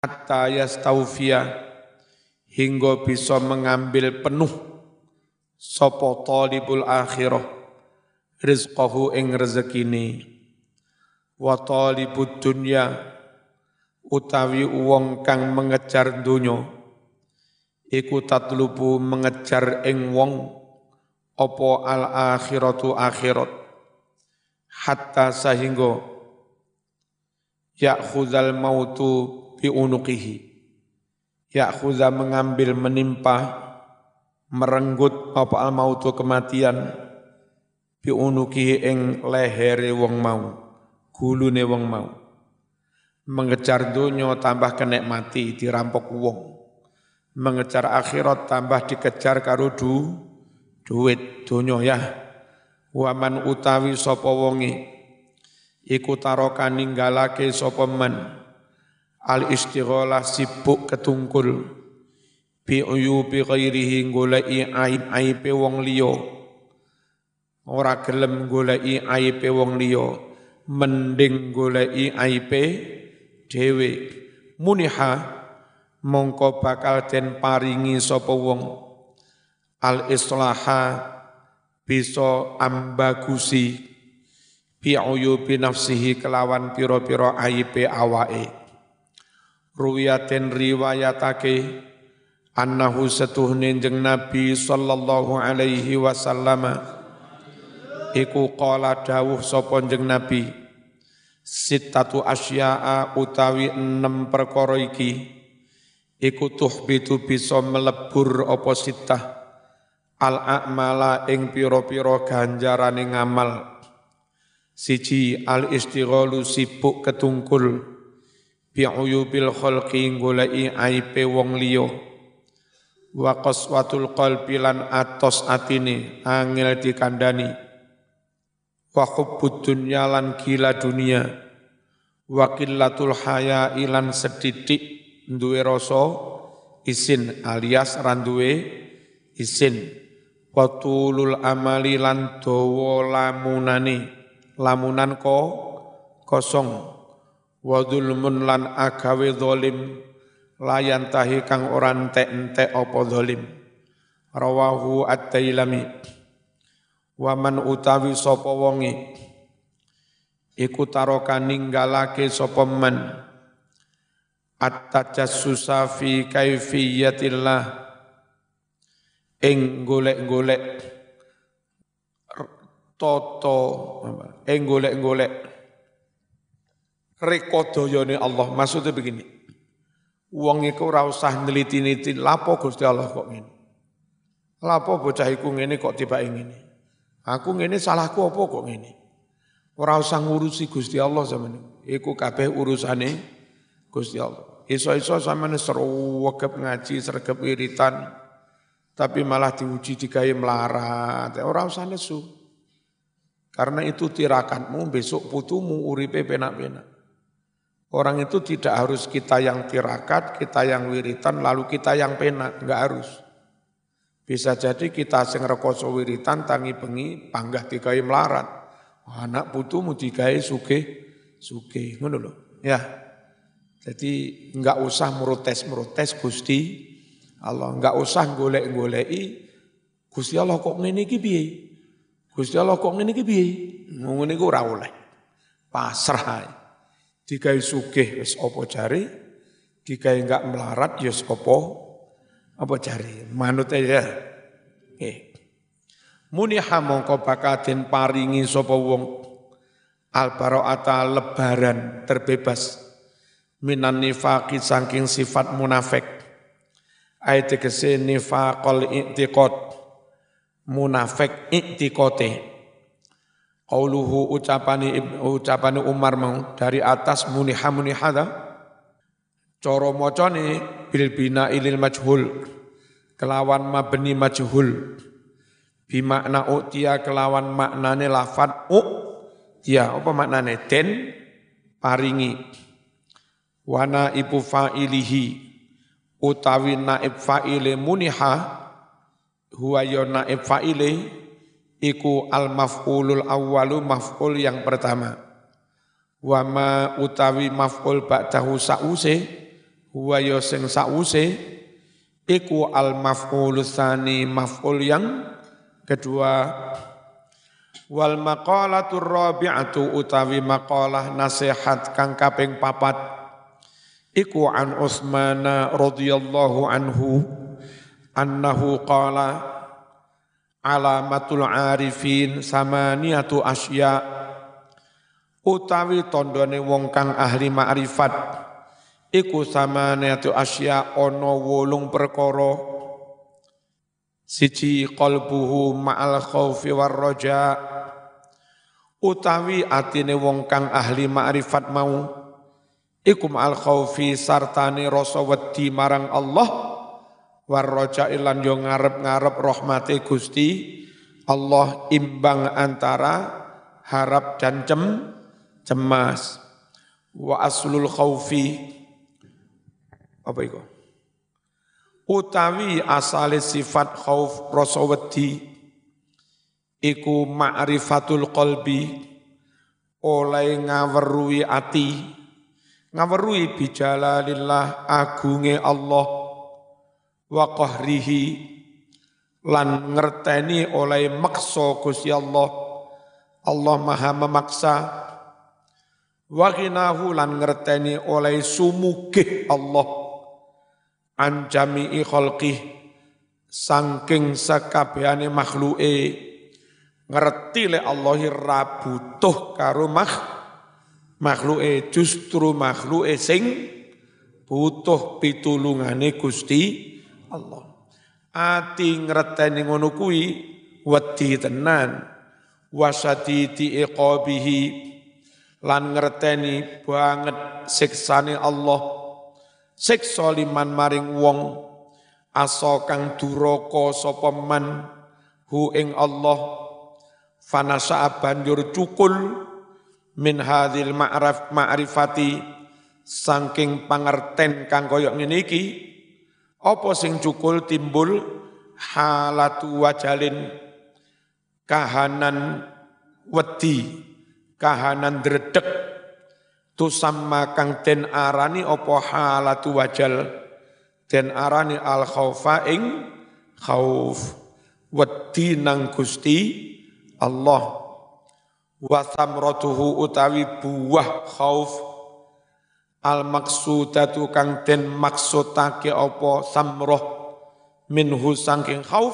hatta yastawfiya hingga bisa mengambil penuh sapa talibul akhirah rizqahu ing rezekine wa talibud dunya utawi wong kang mengejar donya iku tatlubu mengejar ing wong apa al akhiratu akhirat hatta sehingga ya'khuzal mautu bi unuqihi ya'khudha mengambil menimpa merenggut apa al mautu kematian bi unuqihi ing lehere wong mau gulune wong mau mengejar donya tambah kena mati dirampok wong mengejar akhirat tambah dikejar karo duit donya ya waman utawi sapa wonge iku taroka ninggalake sapa man al istighalah sibuk ketungkul bi uyubi ghairihi goleki aib-aibe wong liya ora gelem goleki aibe wong liya mending goleki aibe dhewe muniha mongko bakal den paringi sapa wong al islaha bisa ambagusi bi uyubi nafsihi kelawan pira-pira aibe awake ruwiyaten riwayatake annahu setuhne jeneng Nabi sallallahu alaihi wasallam iku qala dawuh sapa jeneng Nabi sittatu asya'a utawi 6 perkara iki iku tuhbitu bisa melebur apa sittah al a'mala ing pira-pira ganjarane ngamal siji al istighalu sibuk ketungkul bi uyubil khalqi goleki aibe wong liya wa qaswatul qalbi lan atos atine angel dikandani wa hubbud dunya lan gila dunia wa qillatul haya ilan sedidik duwe rasa isin alias randuwe isin wa tulul amali lan dawa lamunan kosong wa dzulmun lan agawe zalim layan tahi kang ora entek-entek apa zalim rawahu at-Tailami wa man utawi sapa wonge iku taroka ninggalake sapa man at-tajassusa fi kaifiyatillah ing golek-golek golek-golek rekodayane Allah. Maksudnya begini, wong iku ora usah neliti-neliti lapo Gusti Allah kok ngene. Lapo bocah iku ngene kok tibake ngene. Aku ngene salahku apa kok ngene. Ora usah ngurusi Gusti Allah sampeyan. Iku kabeh urusane Gusti Allah. Iso-iso sampeyan sregep ngaji, sregep wiritan, tapi malah diuji digawe melarat. Ora usah nesu. Karena itu tirakanmu besok putumu uripe penak-penak. Orang itu tidak harus kita yang tirakat, kita yang wiritan, lalu kita yang penak, enggak harus. Bisa jadi kita sing rekoso wiritan, tangi bengi, panggah digawe melarat. Anak putumu digawe sugih, ngono lho. Ya. Jadi enggak usah merotes Gusti Allah, enggak usah golek-goleki Gusti Allah kok ngene iki piye? Gusti Allah kok ngene iki piye? Ngene iku ora oleh. Pasrah. Digawe sugih wis apa jare, digawe enggak melarat ya apa jare. Manut ya. Nggih. Muniha mongko bakal den paringi sapa wong al-bara'ata lebaran terbebas minan nifaqi saking sifat munafik. Ayat tegese nifaqul i'tiqad munafik i'tiqate. Qauluhu ucapane Umar mau dari atas muniha cara macane bil bina ilil majhul kelawan mabni majhul bi makna utia kelawan maknane lafat ya apa maknane den paringi wana ibu fa'ilihi utawi naib fa'ile muniha huwa ya naib fa'ile iku al-maf'ulul awwalu maf'ul yang pertama. Wa ma utawi maf'ul ba'dahu sa'use huwa ya sing sause iku al maf'ul tsani maf'ul yang kedua. Wal maqalatur rabi'atu utawi maqalah nasihat kang kaping 4 iku an Utsman radhiyallahu anhu annahu qala alamatul arifin samaniyatu asya utawi tandane wong kang ahli makrifat iku samaniyatu asya ana 8 perkara. Siji qalbuhu ma'al khaufi war raja utawi atine wong kang ahli makrifat mau iku ma'al khaufi sartane rasa wedi marang Allah war raja lan yo ngarep-ngarep rahmate Gusti Allah imbang antara harap dan cemas. Wa aslul khaufi apa iku? Utawi asale sifat khauf rasa wedi iku ma'rifatul qalbi oleh ngaweruhi ati ngaweruhi bijalalillah agunge Allah wa qahrihi lan ngerteni oleh maksa Gusti Allah Allah maha memaksa wa ghinahu lan ngerteni oleh sumugih Allah an jami'i khalqih saking sakabehane makhluke ngerti le Allah ra butuh karo makhluke justru makhluke sing butuh pitulungane Gusti Allah. Ati ngerteni ngono kuwi wedi tenan wasadidi iqabihi lan ngerteni banget siksane Allah siksa liman maring wong asa kang duraka sapa man hu ing Allah fanasa banjur cukul min hadzal ma'rifati saking pangerten kang kaya ngene iki apa sing cukul timbul halatu wajalin kahanan wedi kahanan dredeg tusamma kang den arani apa halatu wajal den arani al khaufa ing khauf wedi nang Gusti Allah wa samratuhu utawi buah khauf al maksudatu kang den maksudake apa samroh minhu saking khauf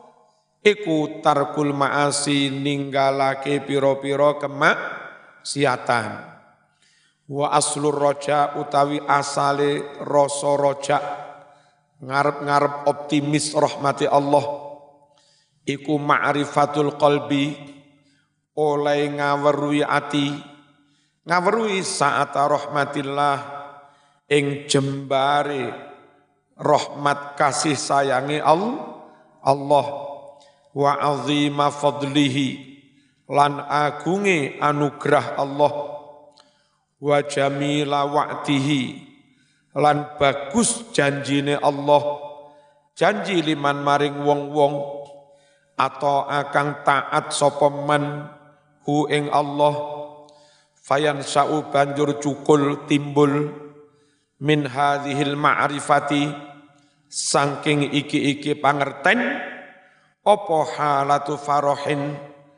iku tarkul ma'asi ninggalake pira-pira kemaksiatan wa aslur roja utawi asale rasa roja ngarep-ngarep optimis rahmati Allah iku ma'rifatul qalbi oleh ngaweruhi ati ngaweruhi saat rahmatillah ing jembare rahmat kasih sayangi Allah wa azima fadlihi lan agunge anugerah Allah wa jamila wa'tihi lan bagus janjine Allah janji liman maring wong-wong atau akang taat sapa man hu ing Allah fayan sa'u banjur cukul timbul min hadhil ma'rifati saking iki-iki pangerten apa halatu farahin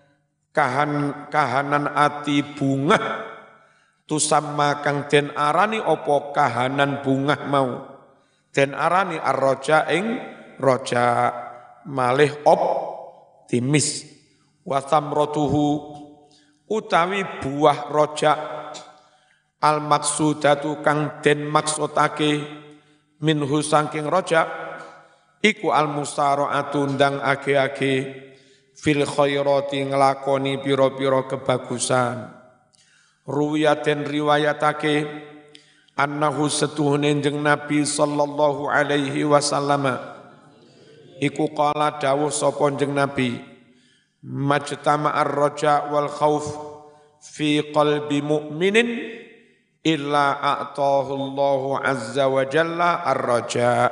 kahanan ati bunga tusamma kang den arani apa kahanan bunga mau den arani ar-raja ing raja malih optimis wa samratuhu utawi buah rojak al maksudatu kang den maksudake minhu saking rojak iku al musara'atu ndang age-age fil khairati nglakoni pira-pira kebagusan ruwiyaten riwayatake annahu setuhune jeneng Nabi sallallahu alaihi wasallam iku qala dawuh sapa jeneng Nabi majtama'ar raja wal khauf fi qalbi mu'minin illa a'tahu Allahu azza wa jalla ar-raja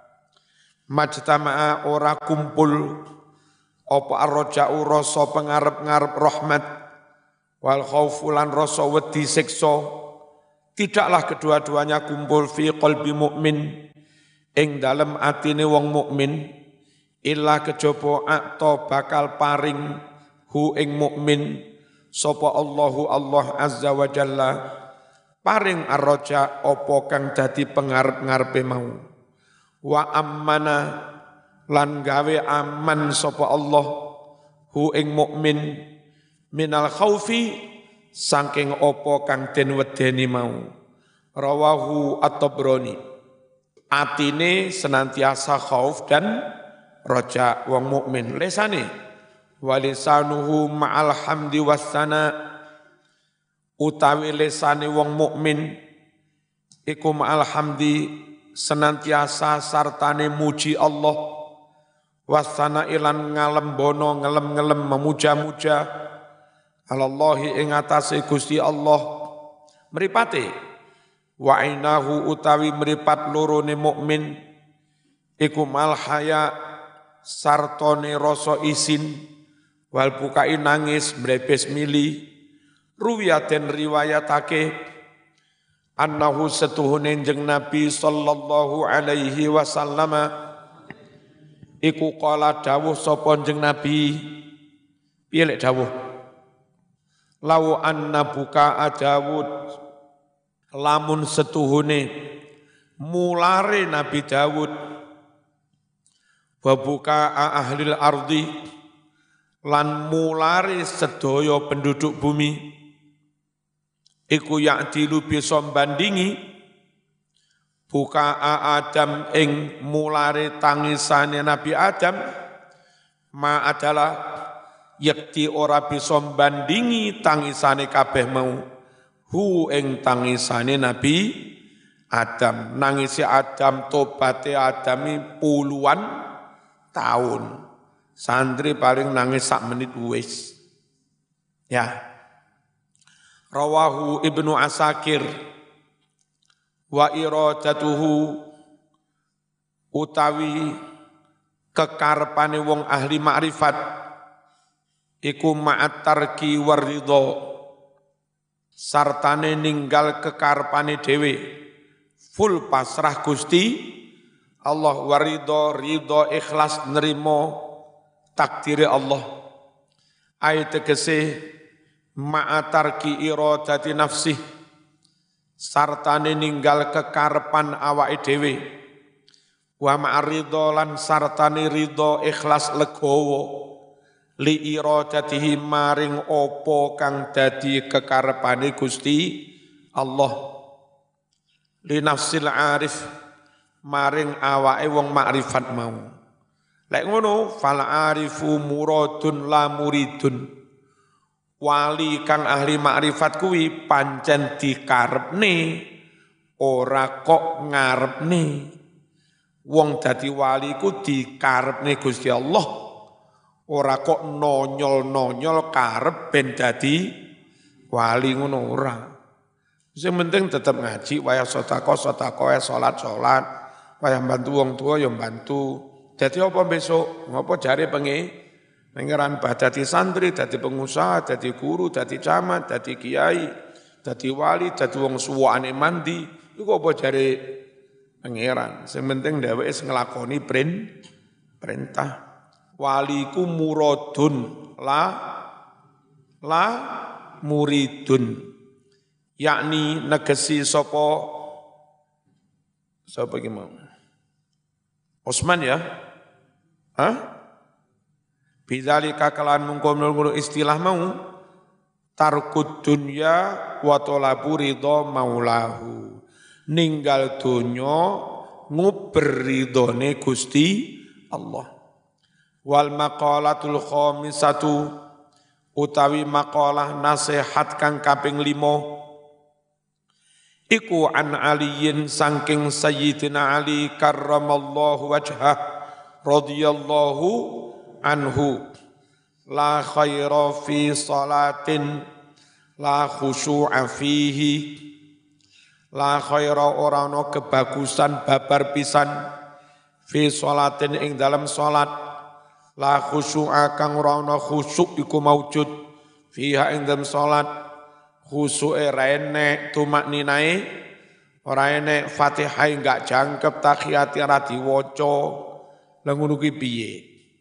majtama'a ora kumpul apa ar-raja'u rasa pengarep-ngarep rahmat wal khauf lan rasa wedi siksa Tidaklah kedua-duanya kumpul fi qalbi mukmin ing dalem atine wong mukmin illa kejaba akta bakal paring hu ing mukmin sapa Allahu Allah azza wa jalla paring arroja apa kang dadi pengarep-ngarepe mau wa ammana lan gawe aman sapa Allah hu ing mukmin minal khaufi saking apa kang den wedeni mau rawahu at-Tabrani atine senantiasa khauf dan roja wong mukmin lesane walisanuhu ma'al hamdi wassana utawi lesane wong mukmin iku ma'al hamdi senantiasa sartane muji Allah wassana ilan ngalembono ngelem-ngelem memuja-muja Allahi ing atase Gusti Allah mripate wa ainahu utawi mripat lorone mukmin iku mal haya sartone rasa isin wal bukai nangis mrebes mili ruwiyaten riwayatake annahu setuhune jeneng Nabi sallallahu alaihi wasallam iku qala dawuh sapa jeneng Nabi piye lek dawuh lau anna buka Dawud lamun setuhune mulare Nabi Dawud wa buka ahlil ardi lan mulare sedaya penduduk bumi iku ya'dilu bisa bandingi buka Adam ing mulare tangisane Nabi Adam ma adalah yakti ora bisa bandingi tangisane kabeh mau hu ing tangisane Nabi Adam nangisi Adam tobaté Adami puluhan tahun santri paling nangis sak menit wis ya rawahu Ibnu Asakir wa iradatuhu utawi kekarepane wong ahli makrifat iku ma'at tarki waridho sartane ninggal kekarepane dhewe full pasrah Gusti Allah waridho ridho ikhlas nerimo takdire Allah ayat tegese ma'at tarki iradati nafsih sartane ninggal kekarepan awake dhewe wa ma'ridho lan sartane ridho ikhlas legowo li iradatihi maring opo kang dadi kekarepane Gusti Allah li nafsil arif maring awake wong makrifat mau lek ngono fal arifu muradun la muridun wali kang ahli makrifat kuwi pancen dikarepne ora kok ngarepne wong dadi wali ku dikarepne Gusti Allah ora kok nonyol-nonyol karep ben dadi wali ngono ora. Sing penting tetep ngaji, wayah sedekah, salat, wayah bantu wong tua ya bantu. Dadi apa besok? Ngopo jare pangeran dadi santri, dadi pengusaha, dadi guru, dadi camat, dadi kiai, dadi wali, dadi wong suwane mandi. Iku apa jare pangeran? Sing penting dheweke nglakoni perintah. Waliku muradun la muridun yakni negesi sapa ki mau Utsman ya bidzalika kalan mungkon istilah mau tarkud dunya wa talabu ridha maulahu ninggal donya nguber ridhone Gusti Allah wal maqalatul khamisatu utawi maqalah nasihat kang kaping 5 iku an aliyin saking sayyidina Ali karramallahu wajhah radhiyallahu anhu la khaira fi salatin la khusyu'a fihi la khaira ora ana kebagusan babar pisan fi salatin ing dalam salat la khusyu'a kang ora ana khusyuk iku maujud fiha ing dalam salat khusuke ra enek, tumakninae ora enek, Fatihah enggak jangkep, tahiyat ora diwaca. Lah ngono kuwi piye?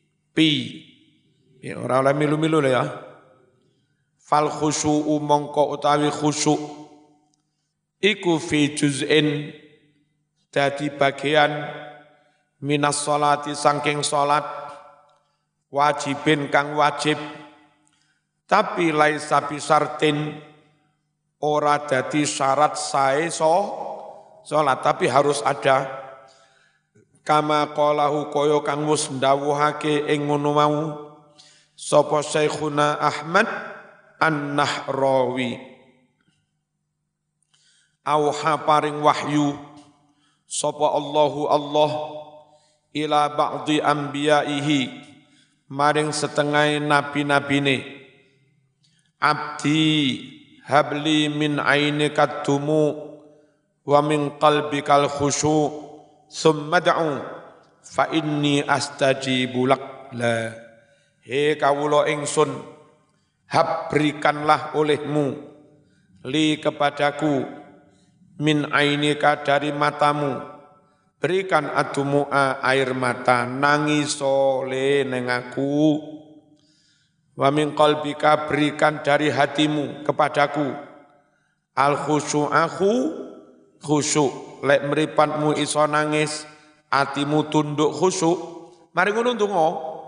Ya ora oleh milu-milu ya. Fal khusyu'u mongko utawi khusyuk iku fi juz'in dadi bagian minas sholati saking salat wajibin kang wajib tapi laisa bisartin ora dadi syarat sae salat tapi harus ada kama qalahu kaya kang wis ndawuhake ing ngono mau sapa Syekhuna Ahmad An-Nahrawi auha paring wahyu sapa Allahu Allah ila ba'di anbiya'ihi maring setengah nabi-nabine abdi habli min ainika tumu wa min qalbikal khusyu' summa da'u fa inni astajibu lak la he kawula ingsun hab berikanlah olehmu li kepadaku min ainika dari matamu berikan adumu'a air mata nangis oleh neng aku wa min qalbika berikan dari hatimu kepadaku al khusyu'ahu khusyuk lek mripatmu iso nangis atimu tunduk khusyuk mari ngono ndonga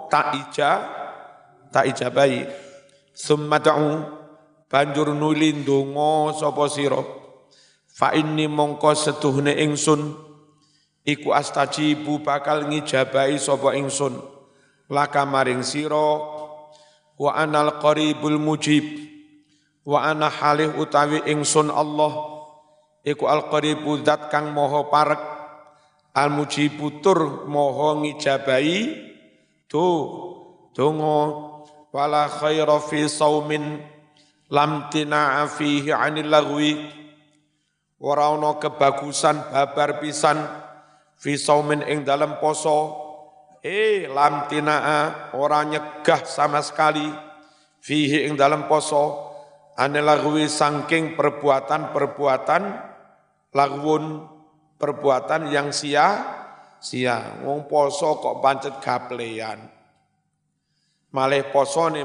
tak ijabahi summa ta'u banjur nuli ndonga sapa sira fa inni mongko setuhne ingsun iku astajibu bakal ngijabahi sapa ingsun laka maring sira wa anal qaribul mujib wa ana halih utawi ingsun Allah iku al qaribu zat kang maha parek al mujibu tur maha ngijabahi donga wala khaira fi saumin lam tina'a fihi 'anil lagwi ora ana kebagusan babar pisan fi saumin ing dalem poso lam tina'a ora nyegah sama sekali fihi ing dalem poso 'anil lagwi saking perbuatan-perbuatan lagwun perbuatan yang sia-sia wong poso kok pancet gaplean malih posone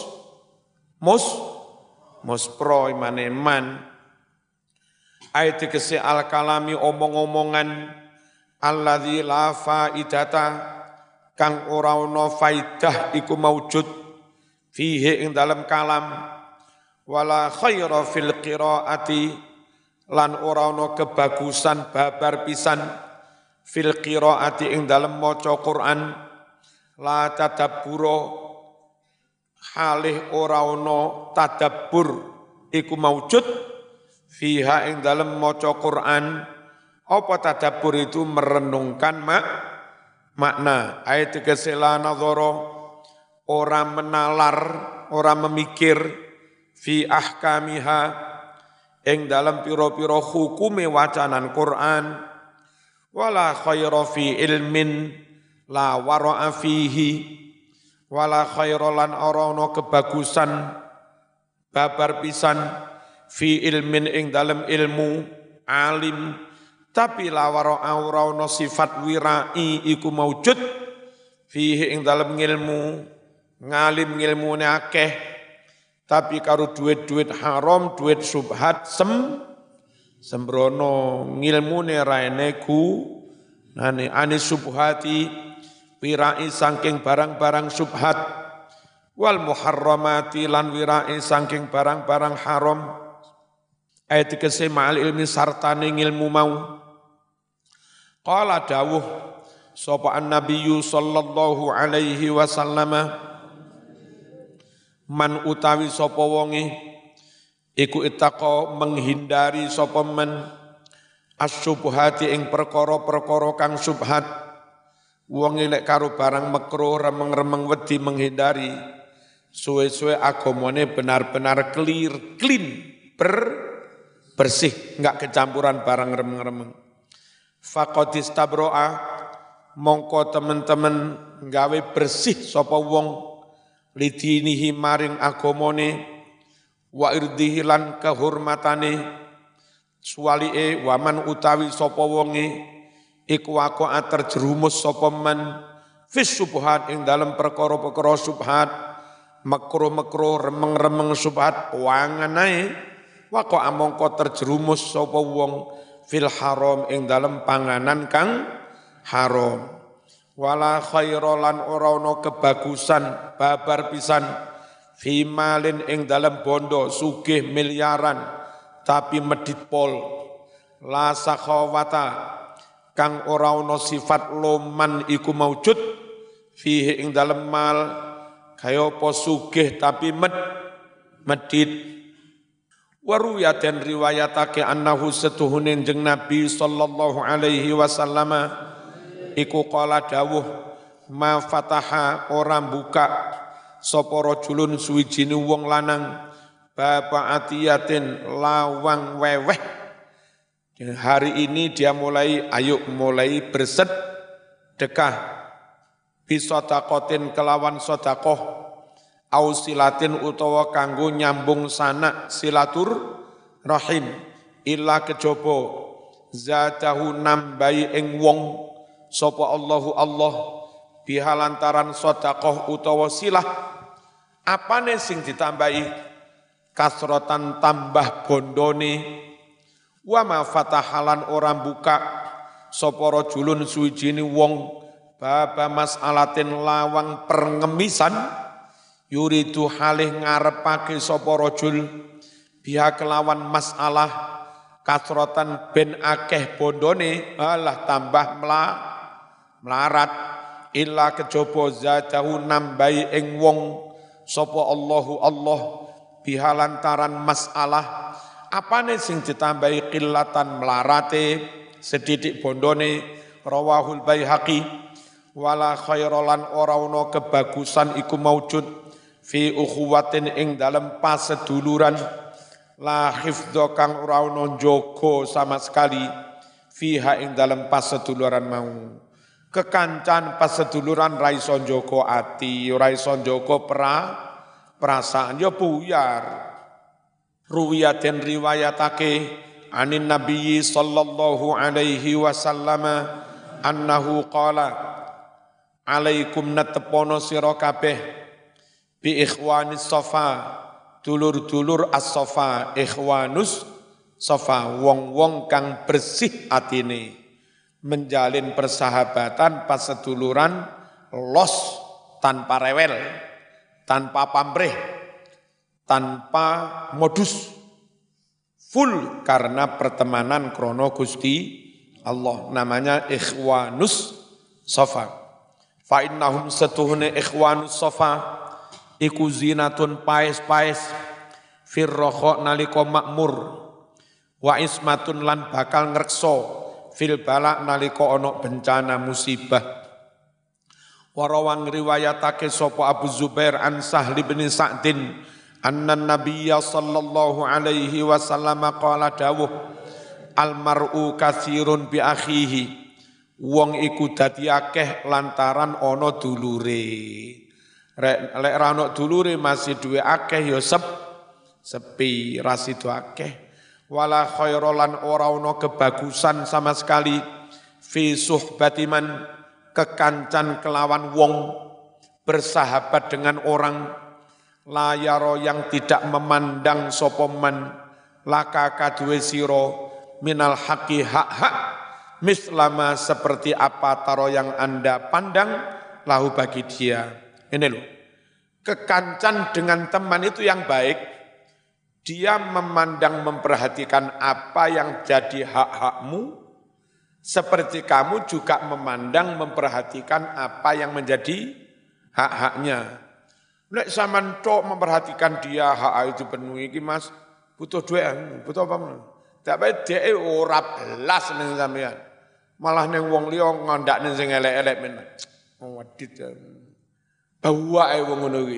muspro iman ayat tegese al kalami omong-omongan alladzi la faidata kang ora ana faidah iku maujud fihi ing dalam kalam wala khaira fil qiraati lan ora ana kebagusan babar pisan fil qiraati ing dalam maca Quran la tadabbura halih ora ana tadabbur iku maujud fiha ing dalem maca Quran apa tadabbur itu merenungkan makna ayat tegese-la nazara ora menalar ora memikir fi ahkamiha ing dalem pira-pira hukume wacanan Quran wala khaira fi ilmin la wara'a fihi wala khairolan orono kebagusan babar pisan fi ilmin ing dalem ilmu alim tapi lawaro orono sifat wirai iku maujud fihi ing dalem ilmu ngalim ngilmune akeh tapi karo duit-duit haram duit subhat sembrono ngilmune ra eneku nane anis subhati wirai saking barang-barang subhat wal muharramati lan wirai saking barang-barang haram ayat tegese ma'al ilmi sartane ngilmu mau qala dawuh sapa an-nabiyyu sallallahu alaihi wasallam man utawi sapa wonge iku ittaqa menghindari sapa men asyubhati ing perkara-perkara kang subhat wong lek karo barang makruh remeng-remeng wedi menghindari suwe-suwe agamane benar-benar clean bersih enggak kecampuran barang remeng-remeng faqad istabro'a mongko temen-temen gawe bersih sapa wong lidinihi maring agamane wa irdihi lan kehormatane suwalie waman utawi sapa wonge iku waqa terjerumus sapa man fis subhat ing dalem perkara-perkara subhat makruh-makruh remeng-remeng subhat wanganae waqa mongko terjerumus sapa wong fil haram ing dalem panganan kang haram wala khairolan ora ana kebagusan babar pisan fi malin ing dalem bondo sugih miliaran tapi medit pol la sakhawata kang ora ana sifat loman iku maujud fihi ing dalem mal kaya apa sugih tapi medit waruya dan riwayatake annahu setuhune jeneng Nabi sallallahu alaihi wasallam iku qala dawuh ma fataha ora buka sapa rajulun suwijine wong lanang baba atiyatin lawang weweh. Hari ini dia mulai bersedekah bisodakotin kelawan sodakoh au silatin utawa kanggo nyambung sanak silatur rahim illa kejaba zatahu nambai ing wong sapa Allahu Allah bihalantaran sedekah utawa silah apane sing ditambahi kasrotan tambah bondone wa ma fatahalan orang buka sapa rajulun suwijine wong baba mas'alatin lawang perngemisan yuridu halih ngarepake sapa rajul biha kelawan masalah kasrotan ben akeh bondone alah tambah melarat illa kejaba zatahu nambai ing wong sapa Allahu Allah biha lantaran masalah apane sing ditambahi qillatan melarate sedidik bondone rawahul Baihaqi wala khairalan ora ana kebagusan iku maujud fi ukhuwatin ing dalem paseduluran la hifdza kang ora ana njaga sama sekali fiha ing dalem paseduluran mau kekancan paseduluran ra iso njaga ati ora iso njaga perasaan ya buyar ruwiyaten riwayatake anin nabiyyi sallallahu alaihi wasallam annahu qala alaikum natepono sira kabeh bi ikhwanis safa dulur-dulur as-safa ikhwanus safa wong-wong kang bersih atine menjalin persahabatan paseduluran los tanpa rewel tanpa pamrih tanpa modus full karena pertemanan krono Gusti Allah namanya ikhwanus safa fa innahum satuhune ikhwanus safa iku zinatun paes-paes firroho naliko makmur wa ismatun lan bakal ngrekso fil balak naliko ono bencana musibah warawang riwayatake sopo Abu Zubair an Sahl bin Sa'din anna nabiyya sallallahu alaihi wasallam qala dawuh almar'u katsirun bi akhihi wong iku dadi akeh lantaran ono dulure lek ra ono dulure masih duwe akeh ya sepi rasido akeh wala khairalan ora ono kebagusan sama sekali fi suhbatiman kekancan kelawan wong bersahabat dengan orang layaro yang tidak memandang sapa man laka kaduwe sira minal haqi hak-hak mislama seperti apa taro yang Anda pandang lahu bagi dia. Ini loh, kekancan dengan teman itu yang baik, dia memandang memperhatikan apa yang jadi hak-hakmu, seperti kamu juga memandang memperhatikan apa yang menjadi hak-haknya. Nek sampean tok memperhatikan dia hak itu penuhi iki Mas, butuh duit, butuh apa men? Tapi dhek ora belas ning sampean. Malah ning wong liya ngandakne sing elek-elek men. Wedit. Bawae wong ngono kuwi.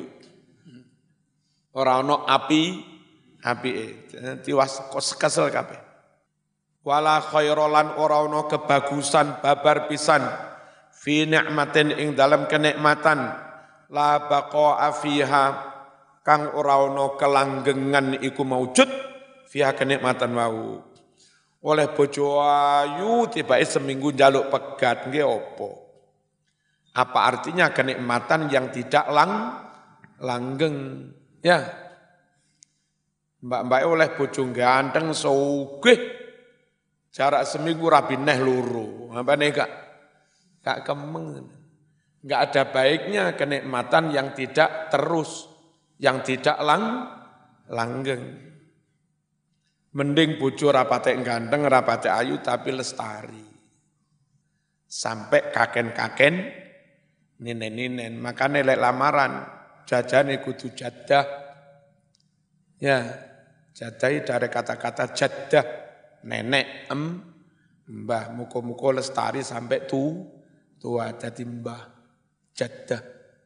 Ora ana apike. Tiwas kesel kabeh. Wala khairalan ora ana kebagusan babar pisan fi nikmatin ing dalam kenikmatan la baqa fiha kang ora ana kelanggengan iku maujud fiha kenikmatan wau. Oleh bojo ayu tibake seminggu njaluk pegat nggih apa? Apa artinya kenikmatan yang tidak langgeng? Ya. Mbak-mbak oleh bojo ganteng sugih jarak seminggu rabi neh loro. Apa nih gak kemeng. Gak ada baiknya kenikmatan yang tidak terus, yang tidak langgeng. Mending bojo rapate ganteng, rapate ayu tapi lestari. Sampai kaken-kaken ninen-ninen. Makanya lek lamaran jajane kudu jaddah. Ya, jadai dari kata-kata jaddah, nenek, mbah, muka-muka lestari sampai tua jadi mbah. Jaddah.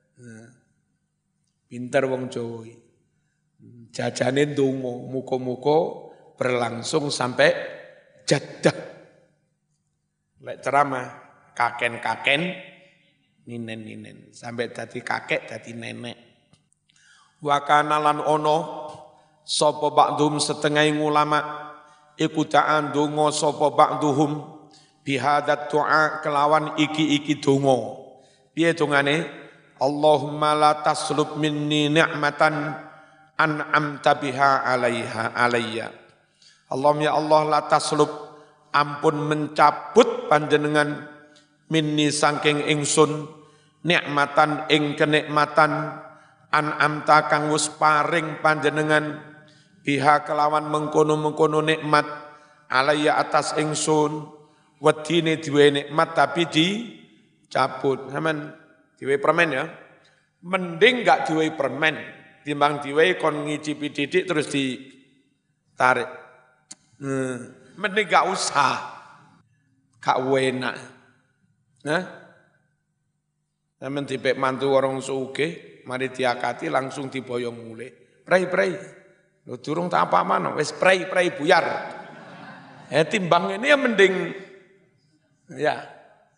Pinter wong Jawa. Jajane ndonga, muga-muga berlangsung sampai jaddah. Lek ceramah kaken-kaken ninen-ninen sampai dadi kakek dadi nenek. Wa kana lan ono sapa ba'dhum setengah ulama iku ta'an donga sapa ba'dhum bihadat du'a kelawan iki donga. Piye dongane? Allahumma la taslub minni ni'matan an'amta biha alayya. Allahumma ya Allah la taslub ampun mencabut panjenengan minni saking ingsun nikmatan ing kenikmatan an'amta kang wis paring panjenengan biha kelawan mengkono-mengkono nikmat alayya atas ingsun wedine duwe nikmat tapi cabut, sampean diwehi permen ya. Mending enggak diwehi permen, timbang diwehi kon ngicipi didik terus ditarik. Mending enggak usah. Gak enak. Nah. Sampeyan dipek mantu orang sugih, mari diakati langsung diboyong mulih. Prei. Lho durung tak apa mana, wis prei buyar. Timbang ini ya mending ya.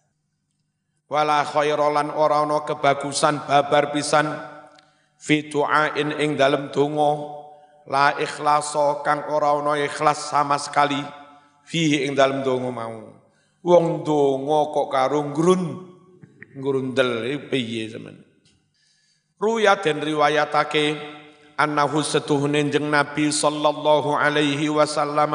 Wala khairalan ora ana kebagusan babar pisan fi du'ain ing dalem donga la ikhlasa kang ora ana ikhlas sama sekali fihi ing dalem donga mau. Wong donga kok karo ngrundel piye sampean. Ruya den riwayatake annahu setuhune jeneng Nabi sallallahu alaihi wasallam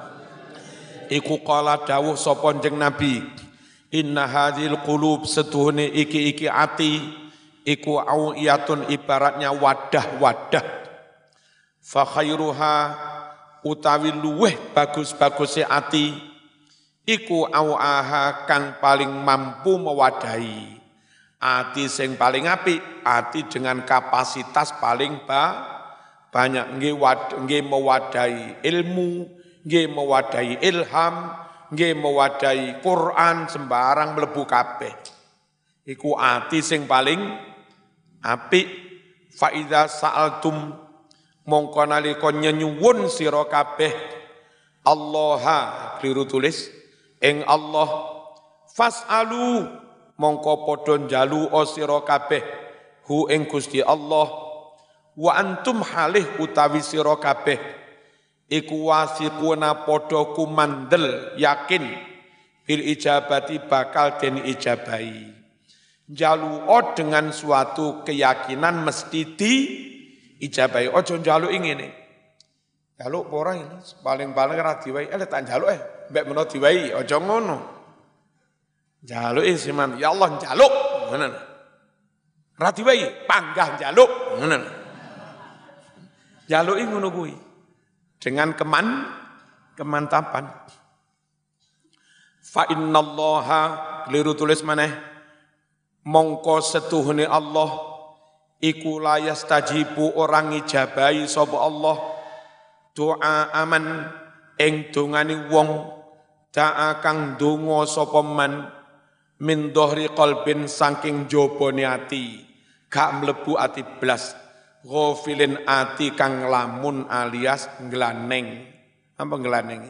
iku qala dawuh sapa jeneng Nabi inna hadhil qulub setuhune iki ati iku awiyatun ibaratnya wadah fa khairuha utawi luweh bagus-baguse ati iku awaha kang paling mampu mewadahi ati sing paling apik ati dengan kapasitas paling banyak nggih mewadahi ilmu nggih mewadahi ilham nggih mewadahi Quran sembarang mlebu kabeh. Iku ati sing paling apik fa iza sa'altum mongko nalika nyuwun sira kabeh Allaha kliru tulis ing Allah fas'alu mongko padha njalu sira kabeh hu ing Gusti Allah wa antum halih utawi sira kabeh iku wasiquna padha kumandel yakin bil ijabati bakal den ijabahi. Njaluo dengan suatu keyakinan mesti diijabahi. Ojo njaluk ngene. Njaluk ora ini paling-paling ra diwahi, tak njaluk mbek menawa diwahi, aja ngono. Njaluk siman, ya Allah njaluk, ngono. Ra diwahi, panggah njaluk, ngono. Njaluki ngono kuwi. Dengan kemantapan. Fa innallaha keliru tulis maneh mongko setuhune Allah iku la yastajibu orang ngijabahi sapa Allah doa aman ing dongane wong da'a kang donga sapa man min dhahri qalbin saking jabane ati gak mlebu ati blas ghafilin ati kang lamun alias nglaneng. Apa nglaneng?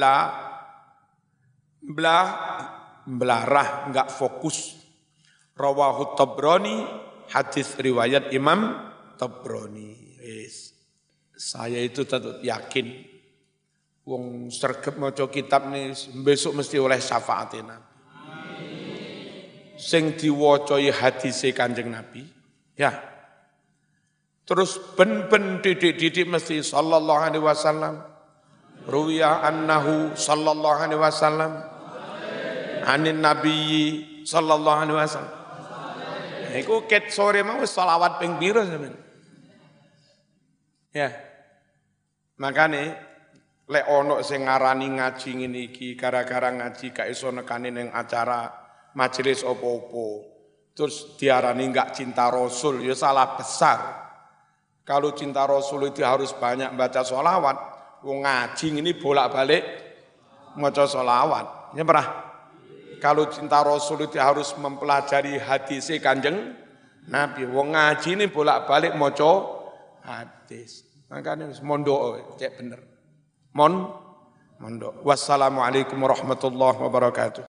Belarah enggak fokus. Rawahu Tabrani hadis riwayat Imam Tabrani. Wis. Saya itu tetap yakin wong sregep maca kitab nih besok mesti oleh syafaate Nabi. Sing diwacai hadise Kanjeng Nabi, ya. Terus ben-ben didik-didik mesti sallallahu alaihi wasallam. Ruwiya annahu sallallahu alaihi wasallam anin nabiyyi sallallahu alaihi wasallam. Iku ket sore mau selawat ping pira sampean? Ya. Makane lek ono sing ngarani ngaji ngene iki gara-gara ngaji gak iso nekani ning acara majelis opo-opo. Terus diarani enggak cinta Rasul, ya salah besar. Kalau cinta Rasul itu harus banyak baca sholawat. Wong ngaji ini bolak-balik maca sholawat. Ya pernah? Kalau cinta Rasul itu harus mempelajari hadis Kanjeng Nabi. Wong ngaji ini bolak-balik maca hadis. Makanya mondok cek bener. Mondok. Wassalamualaikum warahmatullahi wabarakatuh.